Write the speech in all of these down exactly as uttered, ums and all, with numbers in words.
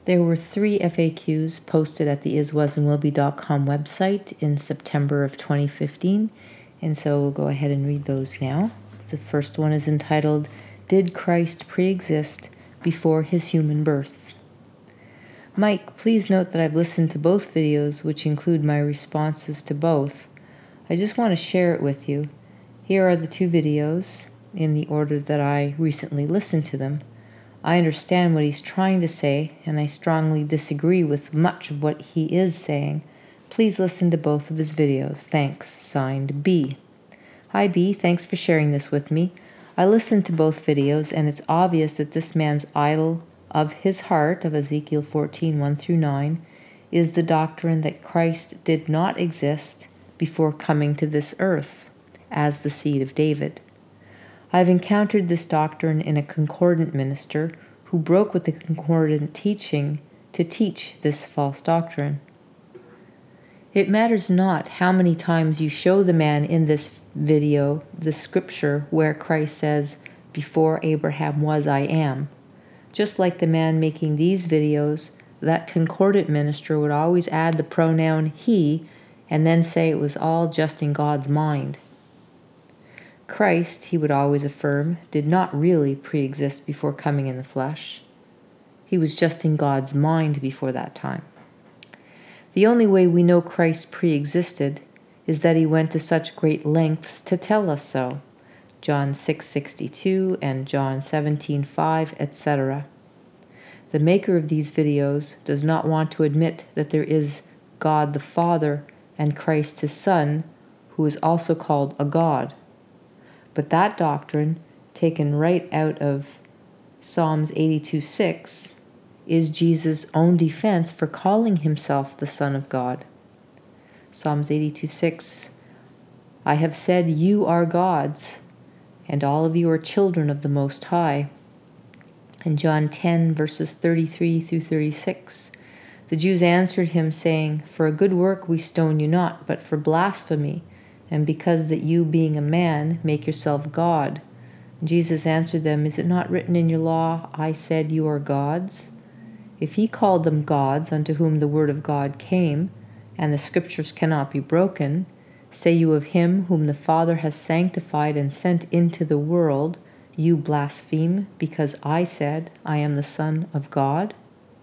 There were three F A Qs posted at the is was and will be dot com website in September of twenty fifteen, and so we'll go ahead and read those now. The first one is entitled, Did Christ Pre-Exist Before His Human Birth? Mike, please note that I've listened to both videos, which include my responses to both. I just want to share it with you. Here are the two videos in the order that I recently listened to them. I understand what he's trying to say, and I strongly disagree with much of what he is saying. Please listen to both of his videos. Thanks. Signed, B. Hi, B. Thanks for sharing this with me. I listened to both videos, and it's obvious that this man's idol of his heart, of Ezekiel fourteen, one through nine, is the doctrine that Christ did not exist before coming to this earth as the seed of David. I've encountered this doctrine in a concordant minister who broke with the concordant teaching to teach this false doctrine. It matters not how many times you show the man in this video the scripture where Christ says, "Before Abraham was, I am." Just like the man making these videos, that concordant minister would always add the pronoun he and then say it was all just in God's mind. Christ, he would always affirm, did not really pre-exist before coming in the flesh. He was just in God's mind before that time. The only way we know Christ pre-existed is that he went to such great lengths to tell us so. John six sixty-two and John seventeen five, et cetera. The maker of these videos does not want to admit that there is God the Father and Christ his Son, who is also called a God. But that doctrine, taken right out of Psalms eighty-two six, is Jesus' own defense for calling himself the Son of God. Psalms eighty-two six, I have said you are gods, and all of you are children of the Most High. And John ten, verses thirty-three through thirty-six, the Jews answered him, saying, For a good work we stone you not, but for blasphemy, and because that you, being a man, make yourself God. And Jesus answered them, Is it not written in your law, I said you are gods? If he called them gods unto whom the word of God came, and the scriptures cannot be broken, say you of him whom the Father has sanctified and sent into the world, you blaspheme, because I said, I am the Son of God?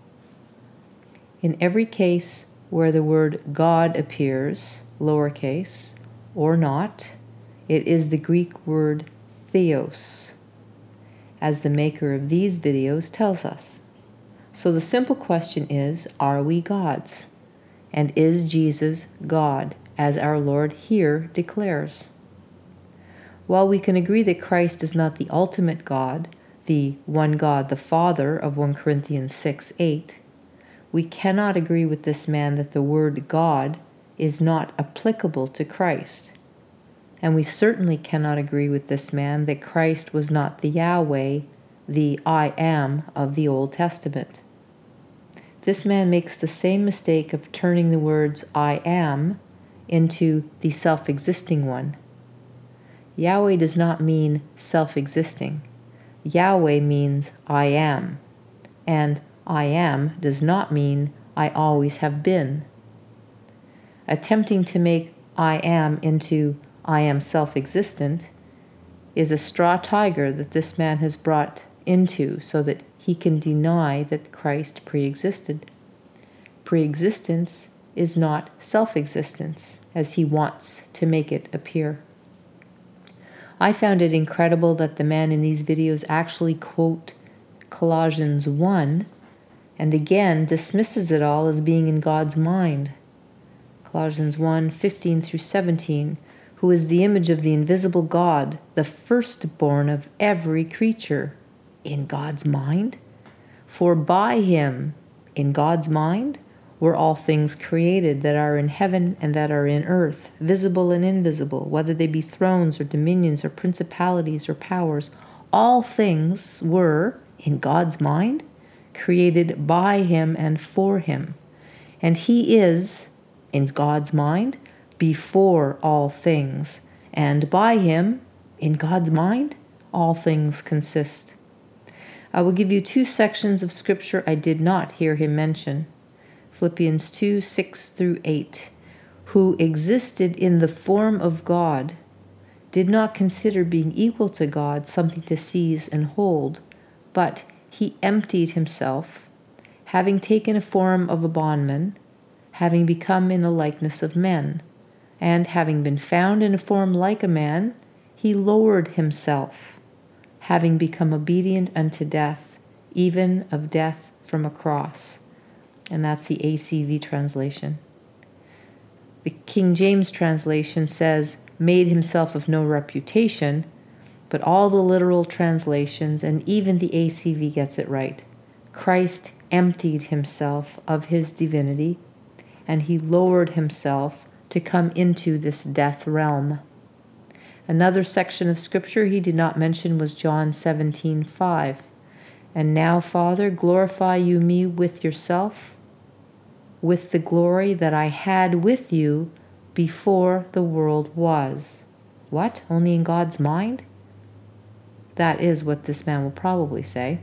In every case where the word God appears, lowercase, or not, it is the Greek word theos, as the maker of these videos tells us. So the simple question is, are we gods? And is Jesus God, as our Lord here declares? While we can agree that Christ is not the ultimate God, the one God, the Father of First Corinthians six eight, we cannot agree with this man that the word God is not applicable to Christ. And we certainly cannot agree with this man that Christ was not the Yahweh, the I am of the Old Testament. This man makes the same mistake of turning the words I am into the self-existing one. Yahweh does not mean self-existing. Yahweh means I am, and I am does not mean I always have been. Attempting to make I am into I am self-existent is a straw tiger that this man has brought into so that he can deny that Christ pre-existed. Pre-existence is not self-existence, as he wants to make it appear. I found it incredible that the man in these videos actually quote Colossians one and again dismisses it all as being in God's mind. Colossians one, fifteen through seventeen, who is the image of the invisible God, the firstborn of every creature, in God's mind? For by him, in God's mind, were all things created that are in heaven and that are in earth, visible and invisible, whether they be thrones or dominions or principalities or powers. All things were, in God's mind, created by him and for him. And he is, in God's mind, before all things, and by him, in God's mind, all things consist. I will give you two sections of scripture I did not hear him mention. Philippians two, six through eight. Who existed in the form of God, did not consider being equal to God something to seize and hold, but he emptied himself, having taken a form of a bondman, having become in the likeness of men, and having been found in a form like a man, he lowered himself, having become obedient unto death, even of death from a cross. And that's the A C V translation. The King James translation says, made himself of no reputation, but all the literal translations and even the A C V gets it right. Christ emptied himself of his divinity, and he lowered himself to come into this death realm. Another section of scripture he did not mention was John seventeen five. And now, Father, glorify you me with yourself, with the glory that I had with you before the world was. What? Only in God's mind? That is what this man will probably say.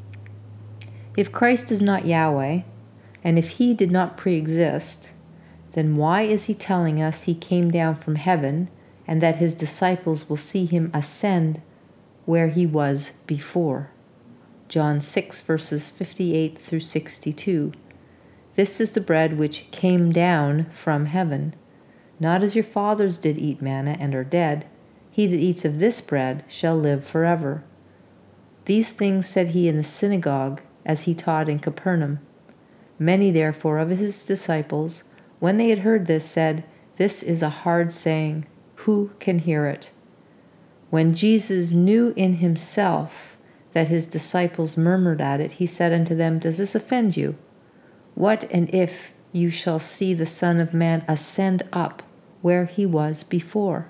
If Christ is not Yahweh, and if he did not pre-exist, then why is he telling us he came down from heaven and that his disciples will see him ascend where he was before? John six, verses fifty-eight through sixty-two. This is the bread which came down from heaven, not as your fathers did eat manna and are dead. He that eats of this bread shall live forever. These things said he in the synagogue, as he taught in Capernaum. Many therefore of his disciples, when they had heard this, said, This is a hard saying. Who can hear it? When Jesus knew in himself that his disciples murmured at it, he said unto them, Does this offend you? What and if you shall see the Son of Man ascend up where he was before?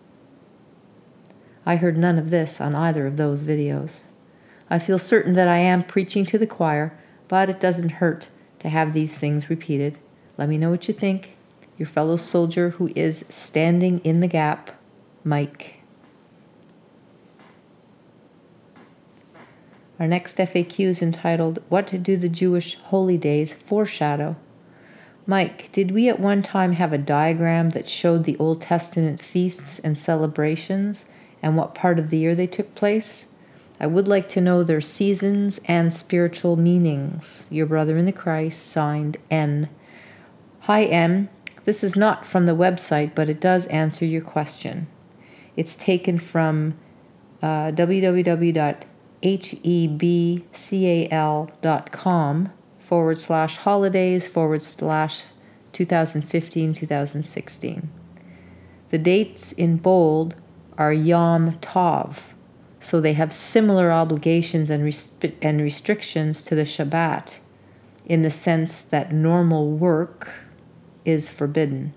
I heard none of this on either of those videos. I feel certain that I am preaching to the choir, but it doesn't hurt to have these things repeated. Let me know what you think. Your fellow soldier who is standing in the gap, Mike. Our next F A Q is entitled, What do the Jewish holy days foreshadow? Mike, did we at one time have a diagram that showed the Old Testament feasts and celebrations and what part of the year they took place? I would like to know their seasons and spiritual meanings. Your brother in the Christ, signed N. Hi, M. This is not from the website, but it does answer your question. It's taken from uh, www.hebcal.com forward slash holidays forward slash twenty fifteen to twenty sixteen. The dates in bold are Yom Tov, so they have similar obligations and, resp- and restrictions to the Shabbat in the sense that normal work is forbidden.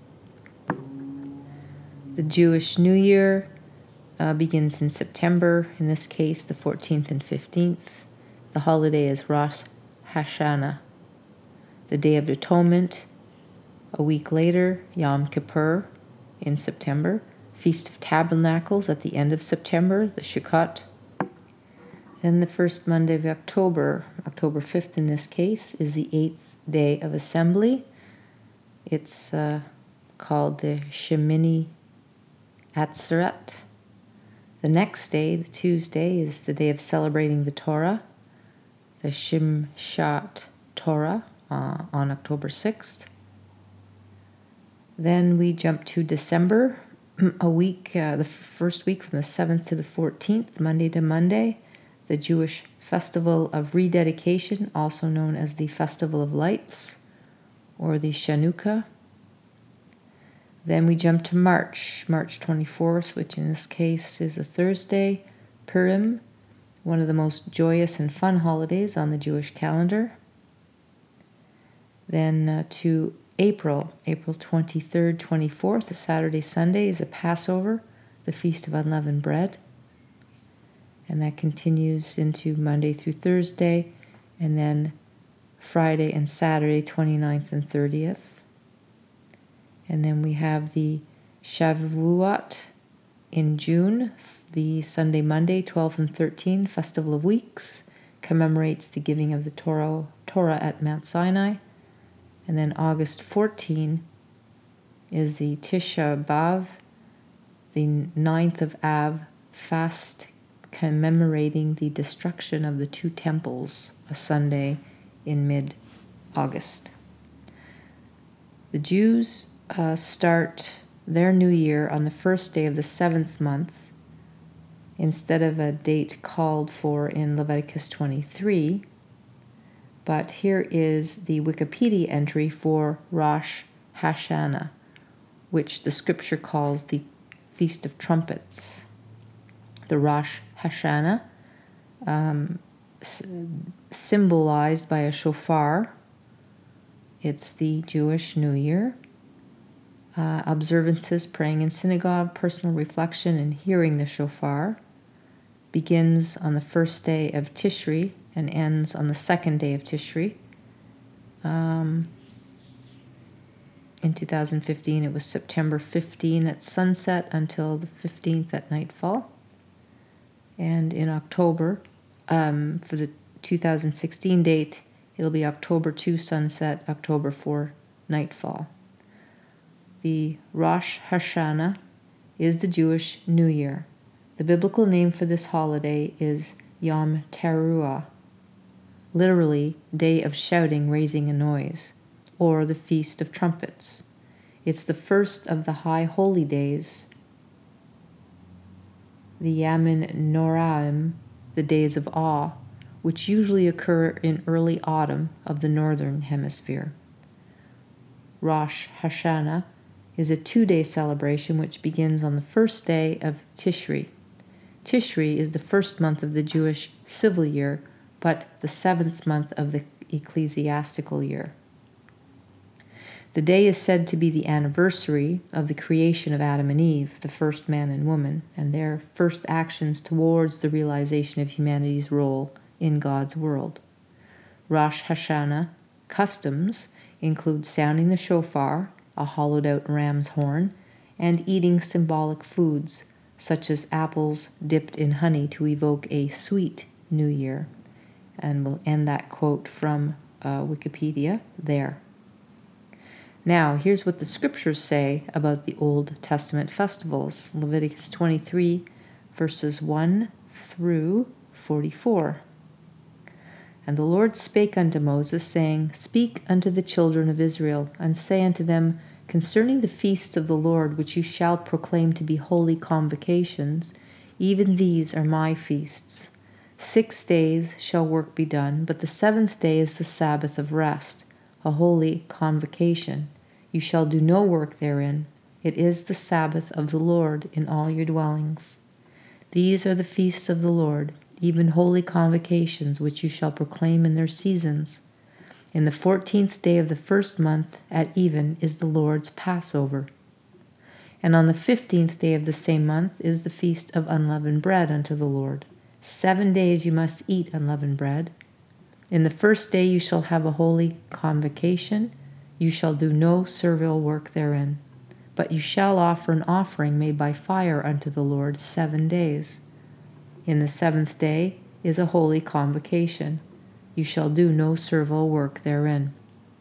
The Jewish New Year uh, begins in September, in this case the fourteenth and fifteenth. The holiday is Rosh Hashanah. The Day of Atonement, a week later, Yom Kippur in September. Feast of Tabernacles at the end of September, the Sukkot. Then the first Monday of October, October fifth in this case, is the eighth day of Assembly. It's uh, called the Shemini Atzeret. The next day, the Tuesday, is the day of celebrating the Torah, the Shimshat Torah, uh, on October sixth. Then we jump to December, a week, uh, the first week from the seventh to the fourteenth, Monday to Monday, the Jewish Festival of Rededication, also known as the Festival of Lights, or the Chanukah. Then we jump to March, March twenty-fourth, which in this case is a Thursday, Purim, one of the most joyous and fun holidays on the Jewish calendar. Then uh, to April, April twenty-third, twenty-fourth, a Saturday, Sunday, is a Passover, the Feast of Unleavened Bread. And that continues into Monday through Thursday, and then Friday and Saturday, twenty-ninth and thirtieth. And then we have the Shavuot in June, the Sunday, Monday, twelfth and thirteenth, Festival of Weeks, commemorates the giving of the Torah, Torah at Mount Sinai. And then August fourteenth is the Tisha B'Av, the ninth of Av fast, commemorating the destruction of the two temples, a Sunday in mid-August. The Jews uh, start their new year on the first day of the seventh month, instead of a date called for in Leviticus twenty-three. But here is the Wikipedia entry for Rosh Hashanah, which the scripture calls the Feast of Trumpets. The Rosh Hashanah, um, s- symbolized by a shofar. It's the Jewish New Year. Uh, observances, praying in synagogue, personal reflection, and hearing the shofar begins on the first day of Tishri and ends on the second day of Tishri. Um, in two thousand fifteen, it was September fifteenth at sunset until the fifteenth at nightfall. And in October, um, for the two thousand sixteen date, it'll be October second sunset, October fourth nightfall. The Rosh Hashanah is the Jewish New Year. The biblical name for this holiday is Yom Teruah, literally day of shouting, raising a noise, or the Feast of Trumpets. It's the first of the high holy days, the Yamin Noraim, the days of awe, which usually occur in early autumn of the northern hemisphere. Rosh Hashanah is a two-day celebration which begins on the first day of Tishri. Tishri is the first month of the Jewish civil year, but the seventh month of the ecclesiastical year. The day is said to be the anniversary of the creation of Adam and Eve, the first man and woman, and their first actions towards the realization of humanity's role in God's world. Rosh Hashanah customs include sounding the shofar, a hollowed-out ram's horn, and eating symbolic foods, such as apples dipped in honey to evoke a sweet new year. And we'll end that quote from uh, Wikipedia there. Now, here's what the scriptures say about the Old Testament festivals. Leviticus twenty-three, verses one through forty-four. And the Lord spake unto Moses, saying, Speak unto the children of Israel, and say unto them, Concerning the feasts of the Lord, which you shall proclaim to be holy convocations, even these are my feasts. Six days shall work be done, but the seventh day is the Sabbath of rest, a holy convocation. You shall do no work therein. It is the Sabbath of the Lord in all your dwellings. These are the feasts of the Lord, even holy convocations, which you shall proclaim in their seasons. In the fourteenth day of the first month at even is the Lord's Passover. And on the fifteenth day of the same month is the feast of unleavened bread unto the Lord. Seven days you must eat unleavened bread. In the first day you shall have a holy convocation. You shall do no servile work therein. But you shall offer an offering made by fire unto the Lord seven days. In the seventh day is a holy convocation. You shall do no servile work therein.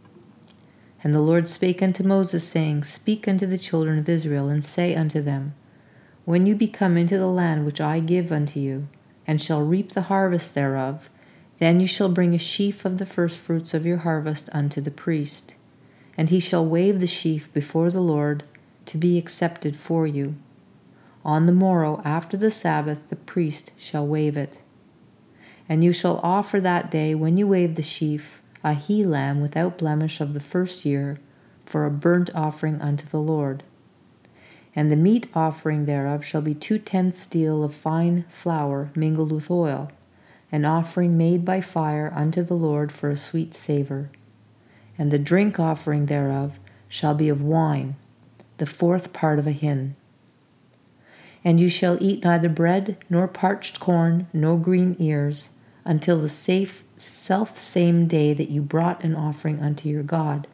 And the Lord spake unto Moses, saying, Speak unto the children of Israel, and say unto them, When you be come into the land which I give unto you, and shall reap the harvest thereof, then you shall bring a sheaf of the firstfruits of your harvest unto the priest. And he shall wave the sheaf before the Lord, to be accepted for you. On the morrow after the Sabbath the priest shall wave it. And you shall offer that day, when you wave the sheaf, a he-lamb without blemish of the first year, for a burnt offering unto the Lord. And the meat offering thereof shall be two-tenths deal of fine flour mingled with oil, an offering made by fire unto the Lord for a sweet savour. And the drink offering thereof shall be of wine, the fourth part of a hin. And you shall eat neither bread, nor parched corn, nor green ears, until the safe self-same day that you brought an offering unto your God.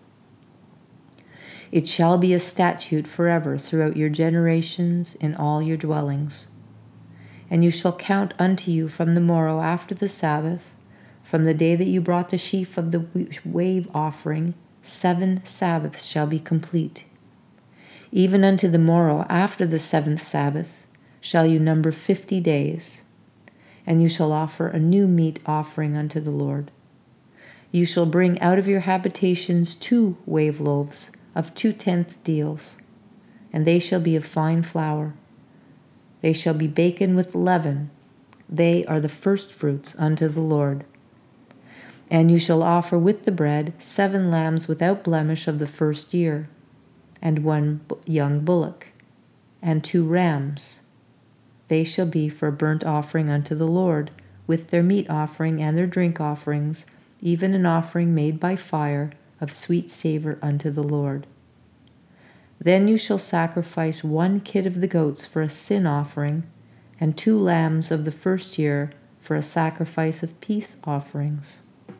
It shall be a statute forever throughout your generations in all your dwellings. And you shall count unto you from the morrow after the Sabbath From the day that you brought the sheaf of the wave offering, seven Sabbaths shall be complete. Even unto the morrow after the seventh Sabbath shall you number fifty days, and you shall offer a new meat offering unto the Lord. You shall bring out of your habitations two wave loaves of two-tenth deals, and they shall be of fine flour. They shall be baken with leaven. They are the firstfruits unto the Lord. And you shall offer with the bread seven lambs without blemish of the first year, and one young bullock, and two rams. They shall be for a burnt offering unto the Lord, with their meat offering and their drink offerings, even an offering made by fire of sweet savor unto the Lord. Then you shall sacrifice one kid of the goats for a sin offering, and two lambs of the first year for a sacrifice of peace offerings.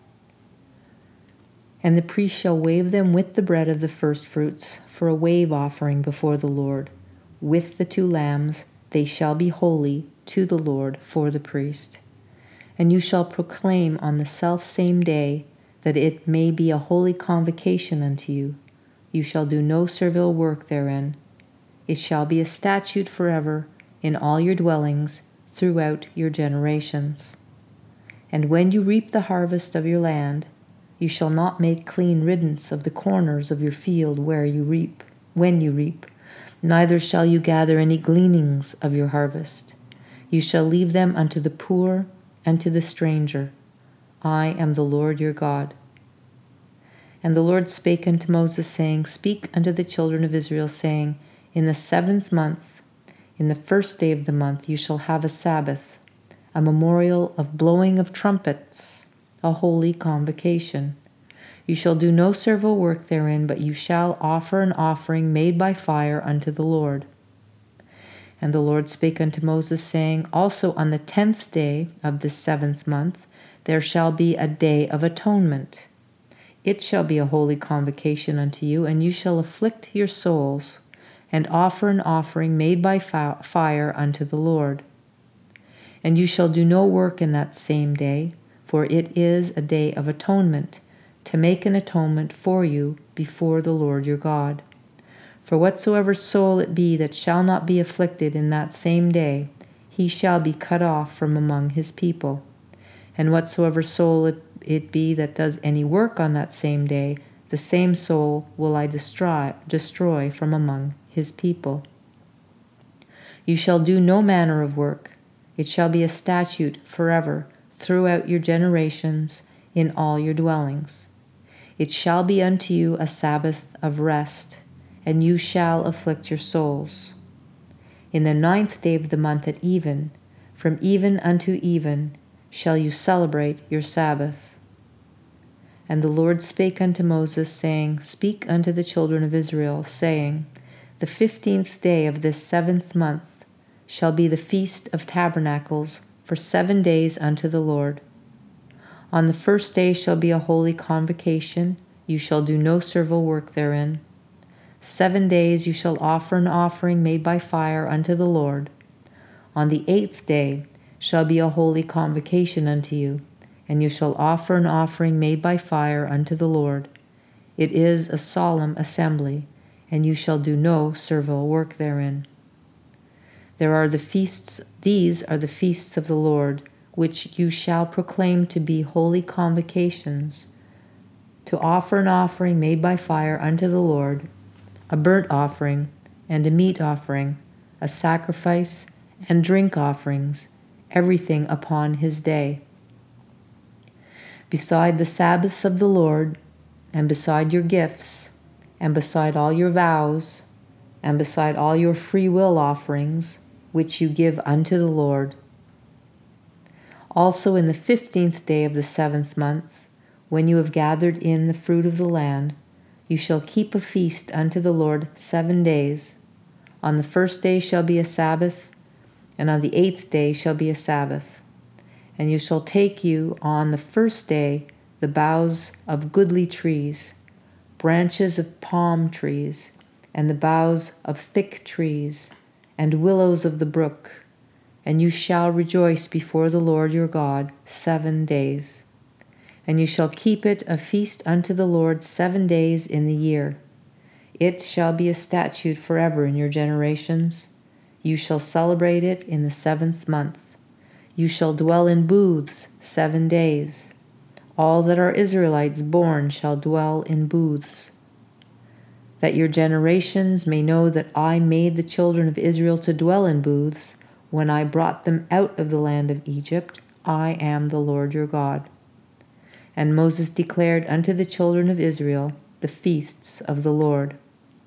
And the priest shall wave them with the bread of the firstfruits for a wave offering before the Lord. With the two lambs they shall be holy to the Lord for the priest. And you shall proclaim on the selfsame day that it may be a holy convocation unto you. You shall do no servile work therein. It shall be a statute forever in all your dwellings throughout your generations. And when you reap the harvest of your land, you shall not make clean riddance of the corners of your field where you reap, when you reap, neither shall you gather any gleanings of your harvest. You shall leave them unto the poor and to the stranger. I am the Lord your God. And the Lord spake unto Moses, saying, Speak unto the children of Israel, saying, In the seventh month, in the first day of the month, you shall have a Sabbath, a memorial of blowing of trumpets, a holy convocation. You shall do no servile work therein, but you shall offer an offering made by fire unto the Lord. And the Lord spake unto Moses, saying, Also on the tenth day of this seventh month there shall be a day of atonement. It shall be a holy convocation unto you, and you shall afflict your souls, and offer an offering made by fire unto the Lord. And you shall do no work in that same day, for it is a day of atonement, to make an atonement for you before the Lord your God. For whatsoever soul it be that shall not be afflicted in that same day, he shall be cut off from among his people. And whatsoever soul it, it be that does any work on that same day, the same soul will I destroy, destroy from among his people. You shall do no manner of work. It shall be a statute forever throughout your generations in all your dwellings. It shall be unto you a Sabbath of rest, and you shall afflict your souls. In the ninth day of the month at even, from even unto even, shall you celebrate your Sabbath. And the Lord spake unto Moses, saying, Speak unto the children of Israel, saying, The fifteenth day of this seventh month shall be the feast of tabernacles for seven days unto the Lord. On the first day shall be a holy convocation. You shall do no servile work therein. Seven days you shall offer an offering made by fire unto the Lord. On the eighth day shall be a holy convocation unto you, and you shall offer an offering made by fire unto the Lord. It is a solemn assembly, and you shall do no servile work therein. There are the feasts, these are the feasts of the Lord, which you shall proclaim to be holy convocations, to offer an offering made by fire unto the Lord, a burnt offering and a meat offering, a sacrifice and drink offerings, everything upon his day. Beside the Sabbaths of the Lord, and beside your gifts, and beside all your vows, and beside all your free will offerings, which you give unto the Lord. Also in the fifteenth day of the seventh month, when you have gathered in the fruit of the land, you shall keep a feast unto the Lord seven days. On the first day shall be a Sabbath, and on the eighth day shall be a Sabbath. And you shall take you on the first day the boughs of goodly trees, branches of palm trees, and the boughs of thick trees, and willows of the brook, and you shall rejoice before the Lord your God seven days. And you shall keep it a feast unto the Lord seven days in the year. It shall be a statute forever in your generations. You shall celebrate it in the seventh month. You shall dwell in booths seven days. All that are Israelites born shall dwell in booths. That your generations may know that I made the children of Israel to dwell in booths, when I brought them out of the land of Egypt. I am the Lord your God. And Moses declared unto the children of Israel the feasts of the Lord.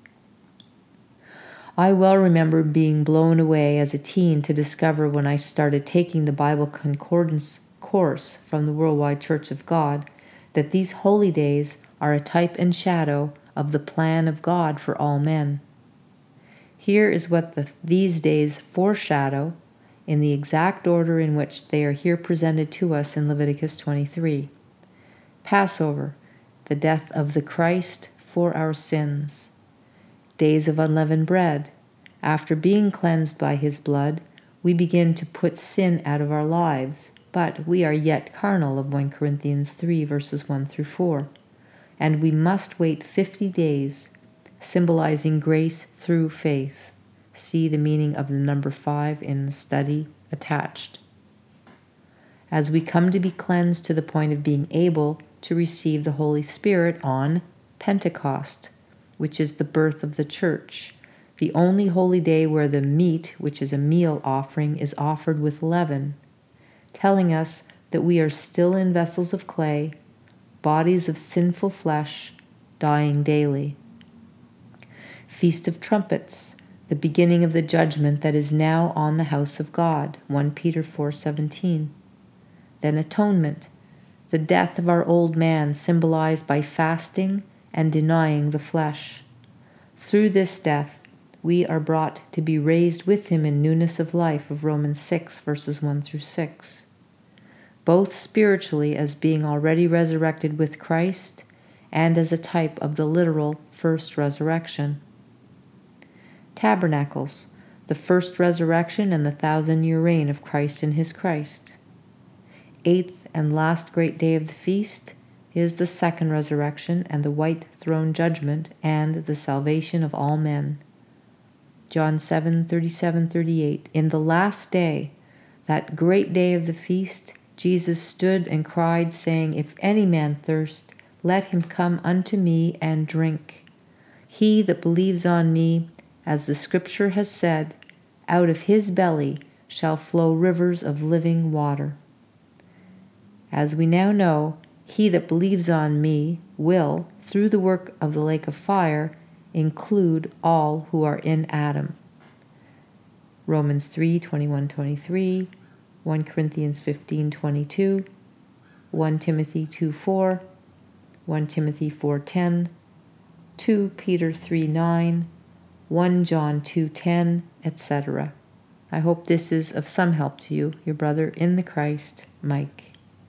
I well remember being blown away as a teen to discover, when I started taking the Bible Concordance course from the Worldwide Church of God, that these holy days are a type and shadow of the plan of God for all men. Here is what the, these days foreshadow in the exact order in which they are here presented to us in Leviticus twenty-three. Passover, the death of the Christ for our sins. Days of unleavened bread. After being cleansed by his blood, we begin to put sin out of our lives, but we are yet carnal, of First Corinthians three, verses one through four. And we must wait fifty days, symbolizing grace through faith. See the meaning of the number five in the study attached. As we come to be cleansed to the point of being able to receive the Holy Spirit on Pentecost, which is the birth of the church, the only holy day where the meat, which is a meal offering, is offered with leaven, telling us that we are still in vessels of clay, bodies of sinful flesh, dying daily. Feast of Trumpets, the beginning of the judgment that is now on the house of God, First Peter four seventeen. Then atonement, the death of our old man, symbolized by fasting and denying the flesh. Through this death, we are brought to be raised with him in newness of life, of Romans six, verses one through six. Both spiritually, as being already resurrected with Christ, and as a type of the literal first resurrection. Tabernacles, the first resurrection and the thousand-year reign of Christ in his Christ. Eighth and last great day of the feast is the second resurrection and the white throne judgment and the salvation of all men. John seven thirty-seven thirty-eight. In the last day, that great day of the feast, Jesus stood and cried, saying, If any man thirst, let him come unto me and drink. He that believes on me, as the Scripture has said, out of his belly shall flow rivers of living water. As we now know, he that believes on me will, through the work of the lake of fire, include all who are in Adam. Romans three twenty-one twenty-three, First Corinthians fifteen twenty-two, First Timothy two four, First Timothy four ten, Second Peter three nine, First John two ten, et cetera. I hope this is of some help to you. Your brother in the Christ, Mike.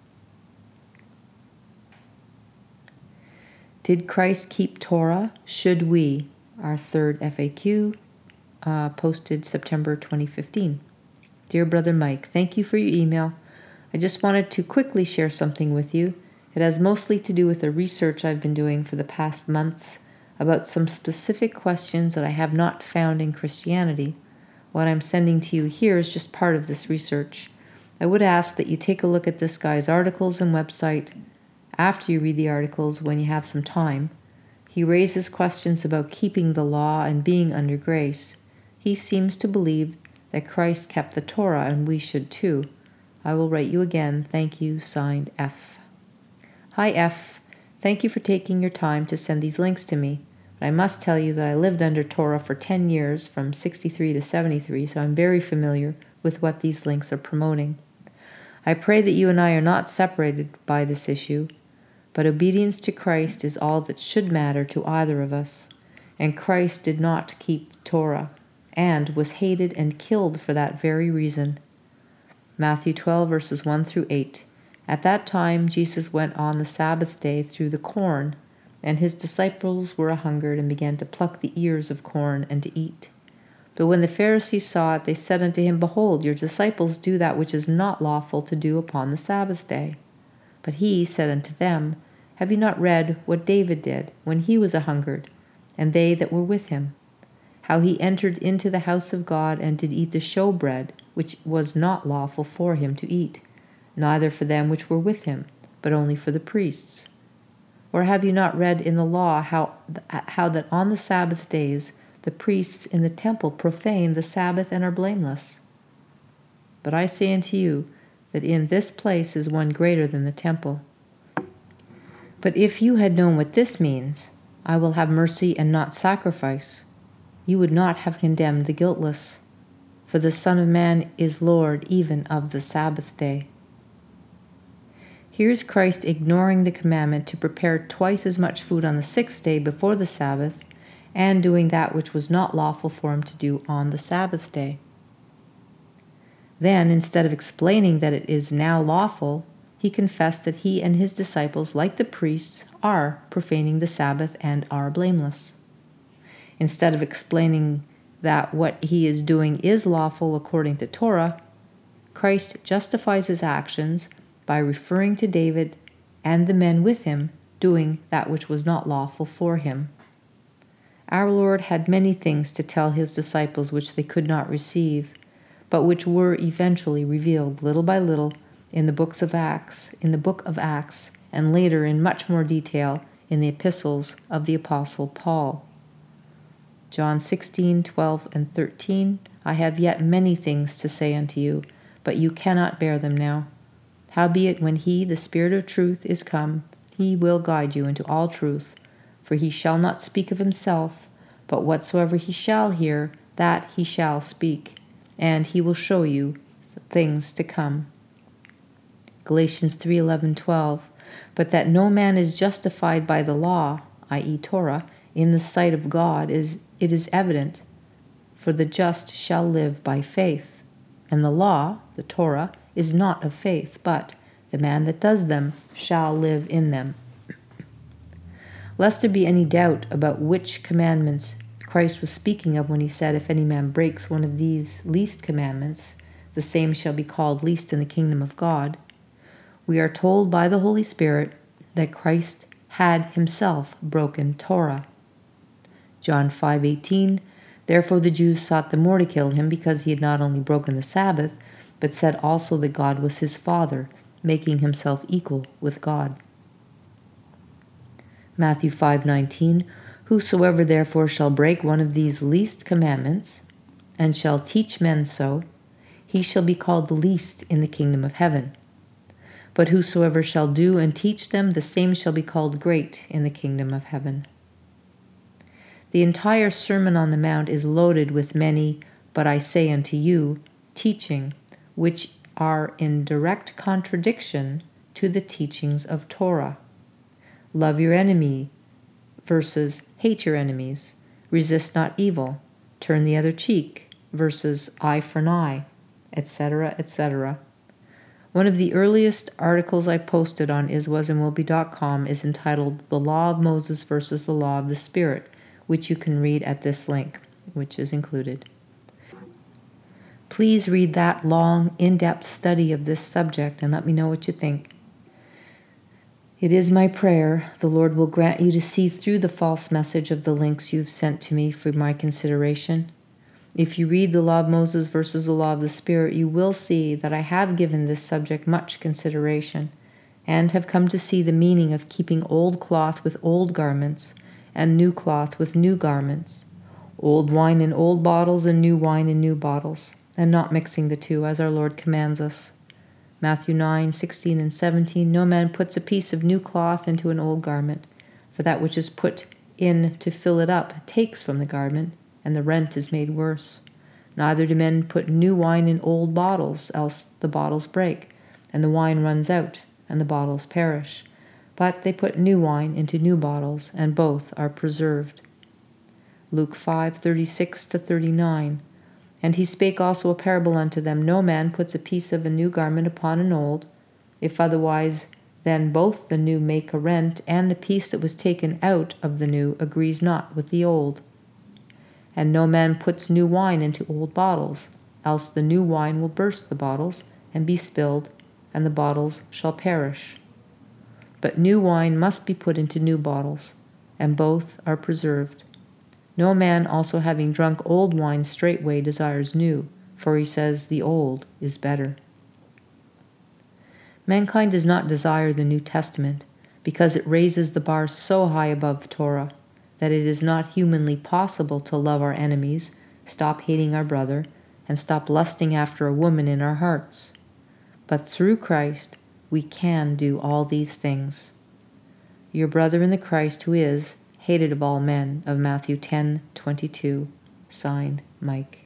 Did Christ keep Torah? Should we? Our third F A Q, uh, posted September twenty fifteen. Dear Brother Mike, thank you for your email. I just wanted to quickly share something with you. It has mostly to do with the research I've been doing for the past months about some specific questions that I have not found in Christianity. What I'm sending to you here is just part of this research. I would ask that you take a look at this guy's articles and website after you read the articles when you have some time. He raises questions about keeping the law and being under grace. He seems to believe that Christ kept the Torah and we should too. I will write you again. Thank you. Signed, F. Hi, F. Thank you for taking your time to send these links to me. But I must tell you that I lived under Torah for ten years, from sixty-three to seventy-three, so I'm very familiar with what these links are promoting. I pray that you and I are not separated by this issue, but obedience to Christ is all that should matter to either of us. And Christ did not keep Torah, and was hated and killed for that very reason. Matthew twelve, verses one through eight. At that time Jesus went on the Sabbath day through the corn, and his disciples were a-hungered, and began to pluck the ears of corn, and to eat. But when the Pharisees saw it, they said unto him, Behold, your disciples do that which is not lawful to do upon the Sabbath day. But he said unto them, Have you not read what David did when he was a hungered, and they that were with him? How he entered into the house of God, and did eat the showbread, which was not lawful for him to eat, neither for them which were with him, but only for the priests. Or have you not read in the law how, how that on the Sabbath days the priests in the temple profane the Sabbath and are blameless? But I say unto you, that in this place is one greater than the temple. But if you had known what this means, I will have mercy and not sacrifice, you would not have condemned the guiltless. For the Son of Man is Lord even of the Sabbath day. Here's Christ ignoring the commandment to prepare twice as much food on the sixth day before the Sabbath, and doing that which was not lawful for him to do on the Sabbath day. Then, instead of explaining that it is now lawful, he confessed that he and his disciples, like the priests, are profaning the Sabbath and are blameless. Instead of explaining that what he is doing is lawful according to Torah, Christ justifies his actions by referring to David and the men with him doing that which was not lawful for him. Our Lord had many things to tell his disciples which they could not receive, but which were eventually revealed little by little in the books of Acts, in the book of Acts, and later in much more detail in the epistles of the Apostle Paul. John sixteen, twelve, and thirteen, I have yet many things to say unto you, but you cannot bear them now. Howbeit, when he, the Spirit of truth, is come, he will guide you into all truth, for he shall not speak of himself, but whatsoever he shall hear, that he shall speak, and he will show you things to come. Galatians three, eleven, twelve, but that no man is justified by the law, that is Torah, in the sight of God, is it is evident, for the just shall live by faith. And the law, the Torah, is not of faith, but the man that does them shall live in them. Lest there be any doubt about which commandments Christ was speaking of when he said, If any man breaks one of these least commandments, the same shall be called least in the kingdom of God, we are told by the Holy Spirit that Christ had himself broken Torah. John five eighteen, Therefore the Jews sought the more to kill him, because he had not only broken the Sabbath, but said also that God was his Father, making himself equal with God. Matthew five nineteen, Whosoever therefore shall break one of these least commandments, and shall teach men so, he shall be called the least in the kingdom of heaven. But whosoever shall do and teach them, the same shall be called great in the kingdom of heaven. The entire Sermon on the Mount is loaded with many, but I say unto you, teaching, which are in direct contradiction to the teachings of Torah. Love your enemy versus hate your enemies. Resist not evil. Turn the other cheek versus eye for an eye, et cetera, et cetera. One of the earliest articles I posted on is was and will be dot com is entitled The Law of Moses versus the Law of the Spirit, which you can read at this link, which is included. Please read that long, in-depth study of this subject and let me know what you think. It is my prayer the Lord will grant you to see through the false message of the links you've sent to me for my consideration. If you read the Law of Moses versus the Law of the Spirit, you will see that I have given this subject much consideration and have come to see the meaning of keeping old cloth with old garments and new cloth with new garments, old wine in old bottles and new wine in new bottles, and not mixing the two as our Lord commands us. Matthew nine, sixteen and seventeen, No man puts a piece of new cloth into an old garment, for that which is put in to fill it up takes from the garment, and the rent is made worse. Neither do men put new wine in old bottles, else the bottles break, and the wine runs out, and the bottles perish. But they put new wine into new bottles, and both are preserved. Luke five, thirty-six to thirty-nine, And he spake also a parable unto them, No man puts a piece of a new garment upon an old, if otherwise then both the new make a rent, and the piece that was taken out of the new agrees not with the old. And no man puts new wine into old bottles, else the new wine will burst the bottles, and be spilled, and the bottles shall perish. But new wine must be put into new bottles, and both are preserved. No man also having drunk old wine straightway desires new, for he says the old is better. Mankind does not desire the New Testament because it raises the bar so high above Torah that it is not humanly possible to love our enemies, stop hating our brother, and stop lusting after a woman in our hearts. But through Christ, we can do all these things. Your brother in the Christ who is hated of all men, of Matthew ten twenty-two, signed Mike.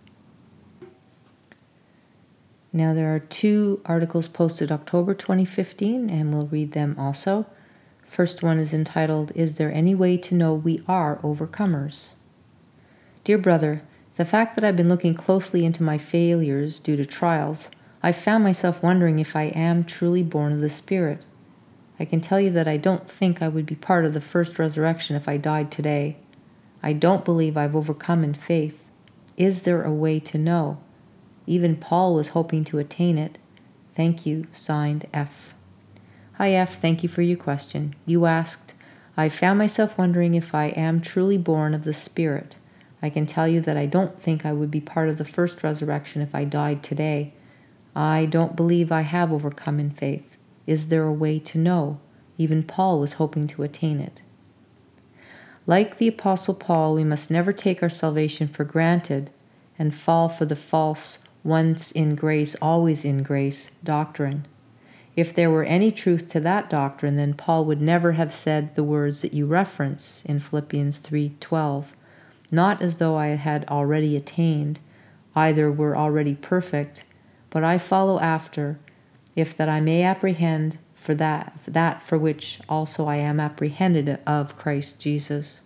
Now there are two articles posted October twenty fifteen, and we'll read them also. First one is entitled, Is There Any Way to Know We Are Overcomers? Dear brother, the fact that I've been looking closely into my failures due to trials, I found myself wondering if I am truly born of the Spirit. I can tell you that I don't think I would be part of the first resurrection if I died today. I don't believe I've overcome in faith. Is there a way to know? Even Paul was hoping to attain it. Thank you, signed F. Hi F, thank you for your question. You asked, I found myself wondering if I am truly born of the Spirit. I can tell you that I don't think I would be part of the first resurrection if I died today. I don't believe I have overcome in faith. Is there a way to know? Even Paul was hoping to attain it. Like the Apostle Paul, we must never take our salvation for granted and fall for the false once in grace, always in grace doctrine. If there were any truth to that doctrine, then Paul would never have said the words that you reference in Philippians three twelve, not as though I had already attained, either were already perfect, but I follow after, if that I may apprehend for that, that for which also I am apprehended of Christ Jesus.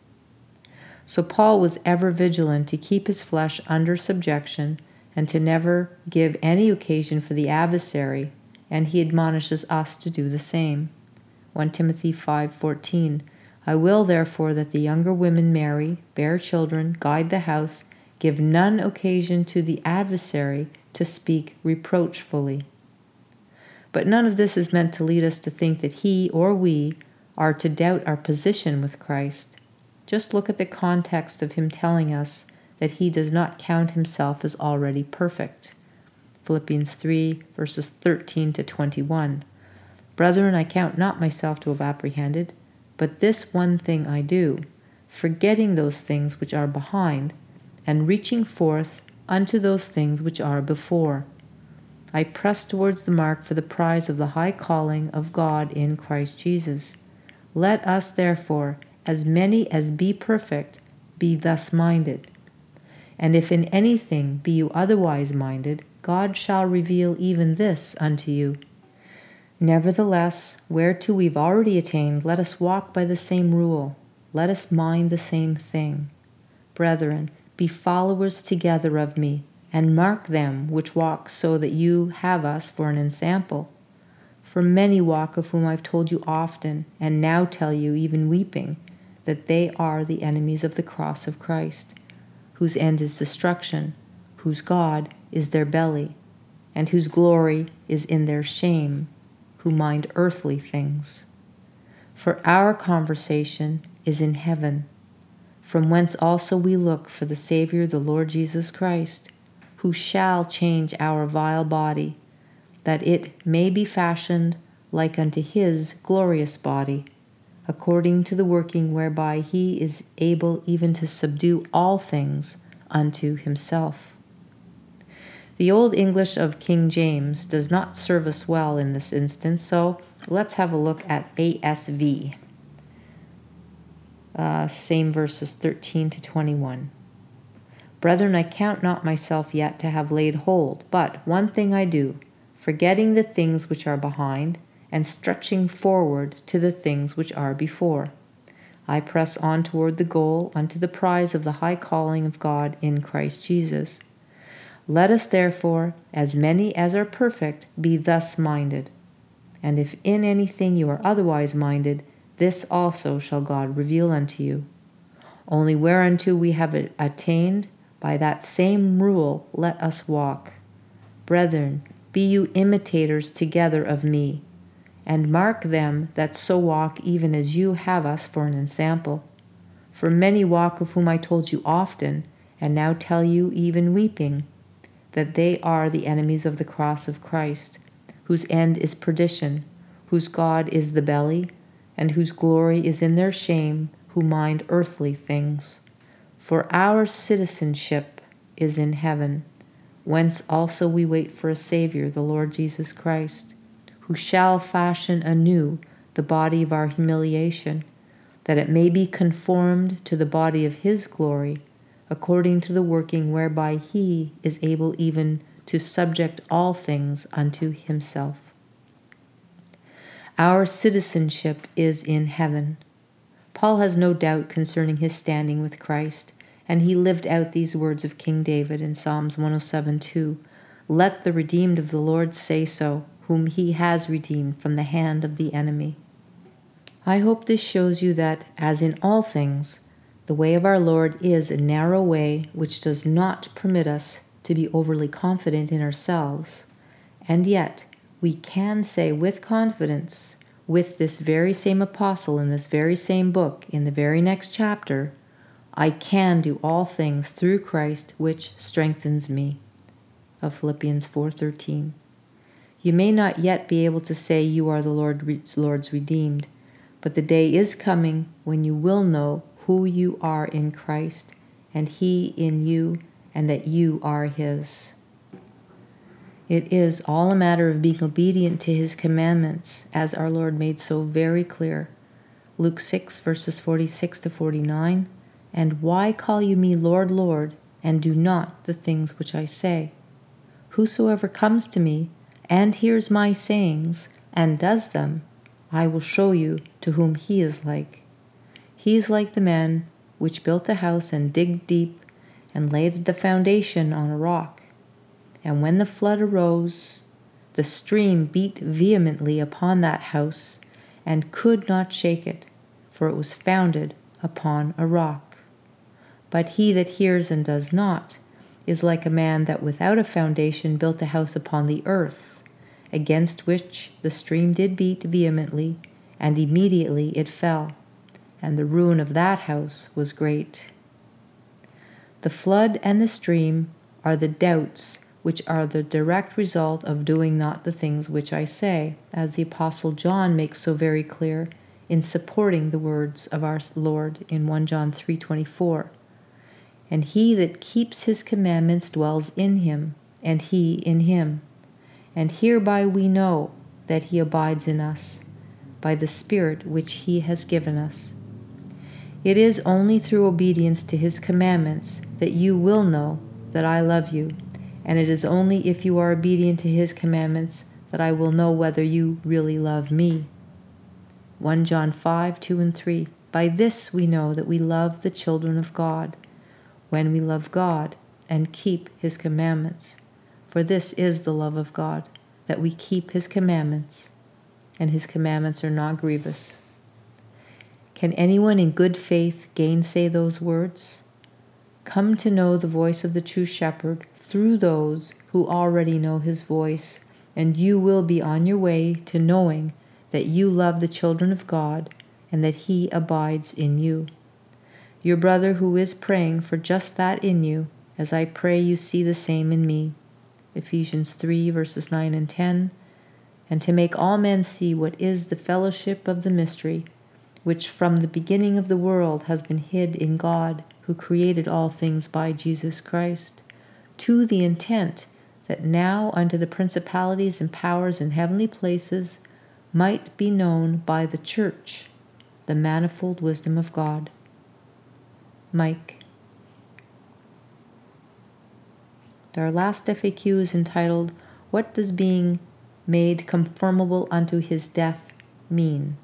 So Paul was ever vigilant to keep his flesh under subjection and to never give any occasion for the adversary, and he admonishes us to do the same. First Timothy five fourteen, I will therefore that the younger women marry, bear children, guide the house, give none occasion to the adversary to speak reproachfully. But none of this is meant to lead us to think that he or we are to doubt our position with Christ. Just look at the context of him telling us that he does not count himself as already perfect. Philippians three, verses thirteen to twenty-one. Brethren, I count not myself to have apprehended, but this one thing I do, forgetting those things which are behind, and reaching forth unto those things which are before. I press towards the mark for the prize of the high calling of God in Christ Jesus. Let us therefore, as many as be perfect, be thus minded. And if in anything be you otherwise minded, God shall reveal even this unto you. Nevertheless, whereto we've already attained, let us walk by the same rule. Let us mind the same thing. Brethren, be followers together of me, and mark them which walk so that you have us for an ensample. For many walk, of whom I've told you often, and now tell you, even weeping, that they are the enemies of the cross of Christ, whose end is destruction, whose God is their belly, and whose glory is in their shame, who mind earthly things. For our conversation is in heaven, from whence also we look for the Savior, the Lord Jesus Christ, who shall change our vile body, that it may be fashioned like unto his glorious body, according to the working whereby he is able even to subdue all things unto himself. The Old English of King James does not serve us well in this instance, so let's have a look at A S V. Uh, same verses thirteen to twenty-one. Brethren, I count not myself yet to have laid hold, but one thing I do, forgetting the things which are behind, and stretching forward to the things which are before. I press on toward the goal, unto the prize of the high calling of God in Christ Jesus. Let us therefore, as many as are perfect, be thus minded. And if in anything you are otherwise minded, this also shall God reveal unto you. Only whereunto we have attained, by that same rule let us walk. Brethren, be you imitators together of me, and mark them that so walk even as you have us for an ensample. For many walk, of whom I told you often, and now tell you even weeping, that they are the enemies of the cross of Christ, whose end is perdition, whose God is the belly, and whose glory is in their shame, who mind earthly things. For our citizenship is in heaven, whence also we wait for a Savior, the Lord Jesus Christ, who shall fashion anew the body of our humiliation, that it may be conformed to the body of his glory, according to the working whereby he is able even to subject all things unto himself. Our citizenship is in heaven. Paul has no doubt concerning his standing with Christ, and he lived out these words of King David in Psalms one oh seven two. Let the redeemed of the Lord say so, whom he has redeemed from the hand of the enemy. I hope this shows you that, as in all things, the way of our Lord is a narrow way which does not permit us to be overly confident in ourselves, and yet we can say with confidence, with this very same apostle in this very same book, in the very next chapter, I can do all things through Christ which strengthens me, of Philippians four thirteen. You may not yet be able to say you are the Lord's redeemed, but the day is coming when you will know who you are in Christ, and he in you, and that you are his. It is all a matter of being obedient to his commandments, as our Lord made so very clear. Luke six, verses forty-six to forty-nine, and why call you me Lord, Lord, and do not the things which I say? Whosoever comes to me, and hears my sayings, and does them, I will show you to whom he is like. He is like the man which built a house and digged deep, and laid the foundation on a rock. And when the flood arose, the stream beat vehemently upon that house, and could not shake it, for it was founded upon a rock. But he that hears and does not is like a man that without a foundation built a house upon the earth, against which the stream did beat vehemently, and immediately it fell, and the ruin of that house was great. The flood and the stream are the doubts which are the direct result of doing not the things which I say, as the Apostle John makes so very clear in supporting the words of our Lord in First John three twenty-four. And he that keeps his commandments dwells in him, and he in him. And hereby we know that he abides in us, by the Spirit which he has given us. It is only through obedience to his commandments that you will know that I love you, and it is only if you are obedient to his commandments that I will know whether you really love me. First John five, two and three. By this we know that we love the children of God, when we love God and keep his commandments. For this is the love of God, that we keep his commandments, and his commandments are not grievous. Can anyone in good faith gainsay those words? Come to know the voice of the true shepherd through those who already know his voice, and you will be on your way to knowing that you love the children of God and that he abides in you. Your brother who is praying for just that in you, as I pray you see the same in me. Ephesians three, verses nine and ten. And to make all men see what is the fellowship of the mystery, which from the beginning of the world has been hid in God, who created all things by Jesus Christ, to the intent that now unto the principalities and powers in heavenly places might be known by the church the manifold wisdom of God. Mike. Our last F A Q is entitled, What does being made conformable unto his death mean?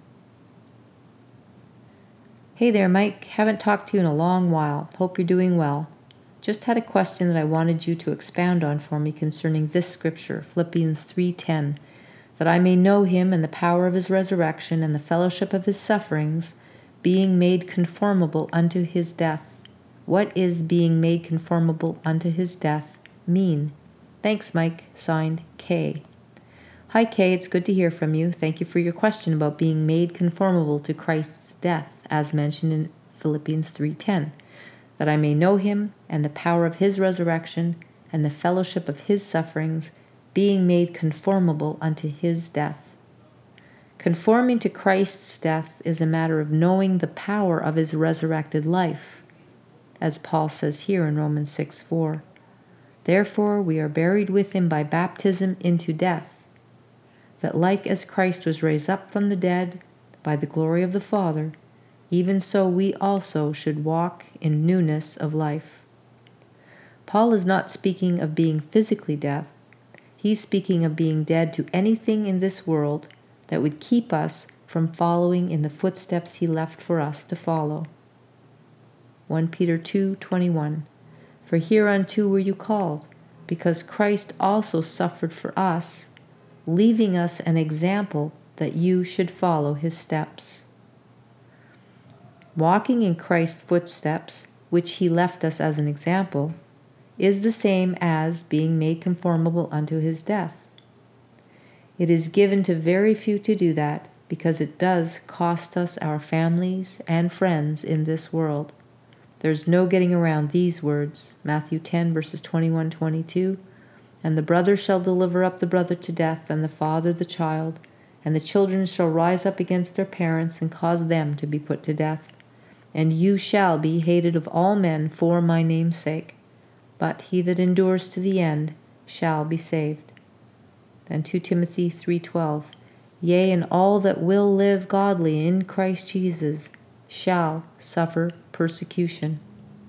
Hey there, Mike. Haven't talked to you in a long while. Hope you're doing well. Just had a question that I wanted you to expound on for me concerning this scripture, Philippians three ten, that I may know him and the power of his resurrection and the fellowship of his sufferings, being made conformable unto his death. What is being made conformable unto his death mean? Thanks, Mike. Signed, K. Hi Kay, it's good to hear from you. Thank you for your question about being made conformable to Christ's death, as mentioned in Philippians three ten, that I may know him and the power of his resurrection and the fellowship of his sufferings, being made conformable unto his death. Conforming to Christ's death is a matter of knowing the power of his resurrected life, as Paul says here in Romans six four. Therefore we are buried with him by baptism into death, that like as Christ was raised up from the dead by the glory of the Father, even so we also should walk in newness of life. Paul is not speaking of being physically dead. He's speaking of being dead to anything in this world that would keep us from following in the footsteps he left for us to follow. First Peter two twenty-one. For hereunto were you called, because Christ also suffered for us, leaving us an example that you should follow his steps. Walking in Christ's footsteps, which he left us as an example, is the same as being made conformable unto his death. It is given to very few to do that, because it does cost us our families and friends in this world. There's no getting around these words, Matthew ten, verses twenty-one to twenty-two. And the brother shall deliver up the brother to death, and the father the child, and the children shall rise up against their parents and cause them to be put to death. And you shall be hated of all men for my name's sake, but he that endures to the end shall be saved. And Second Timothy three twelve. Yea, and all that will live godly in Christ Jesus shall suffer persecution.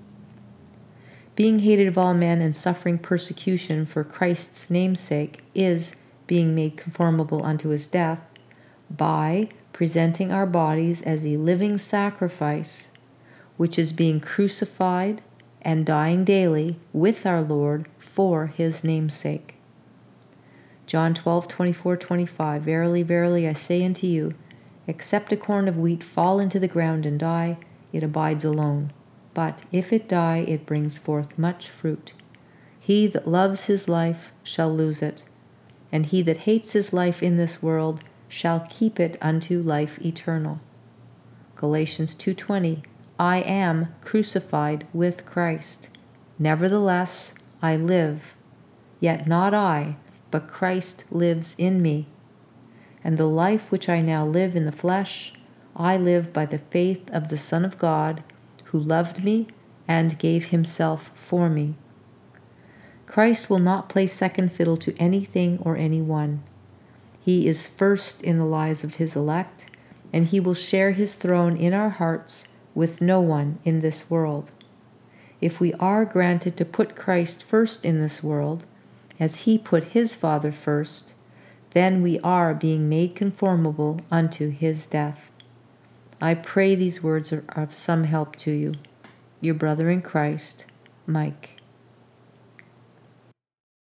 Being hated of all men and suffering persecution for Christ's name's sake is being made conformable unto his death by presenting our bodies as a living sacrifice, which is being crucified and dying daily with our Lord for his name's sake. John twelve twenty-four to twenty-five. Verily, verily, I say unto you, except a corn of wheat fall into the ground and die, it abides alone. But if it die, it brings forth much fruit. He that loves his life shall lose it, and he that hates his life in this world shall keep it unto life eternal. Galatians two twenty. I am crucified with Christ. Nevertheless, I live, yet not I, but Christ lives in me. And the life which I now live in the flesh, I live by the faith of the Son of God, who loved me and gave himself for me. Christ will not play second fiddle to anything or anyone. He is first in the lives of his elect, and he will share his throne in our hearts with no one in this world. If we are granted to put Christ first in this world, as he put his Father first, then we are being made conformable unto his death. I pray these words are of some help to you. Your brother in Christ, Mike.